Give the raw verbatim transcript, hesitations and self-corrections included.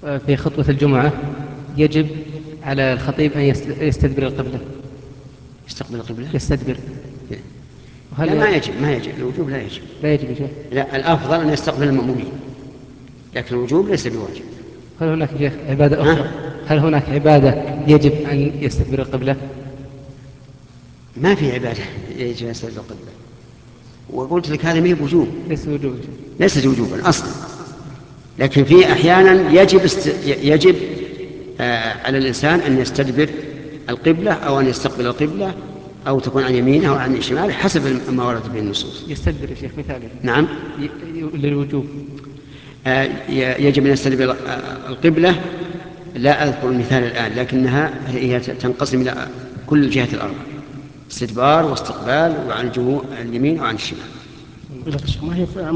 في خطبة الجمعة يجب على الخطيب أن يست- يستدبر القبلة. يستقبل القبلة؟ يستدبر. وهل لا، ما ي- يجب، ما يجب، الوجوب لا يجب. لا يجب يا شيخ. لا، الأفضل أن يستقبل المأمومين، لكن الوجوب ليس بواجب. هل هناك يا شيخ عبادة ها؟ أخرى؟ هل هناك عبادة يجب أن يستدبر القبلة؟ ما في عبادة يجب أن يستقبل القبلة، وقلت لك هذا ما هي بوجوب، ليس وجوب يا شيخ. ليست وجوبا أصلا، لكن في أحيانا يجب است... يجب آه على الإنسان أن يستدبر القبلة أو أن يستقبل القبلة، أو تكون عن يمينه أو عن شماله حسب ما ورد به النصوص. يستدبر يا شيخ مثاله. نعم. ي- ي- للوجوب. آه ي- يجب أن يستدبر آه، القبلة. لا أذكر المثال الآن، لكنها هي تنقسم إلى كل جهة الأرض: استدبار واستقبال، وعن الجموع اليمين وعن الشمال. ما هي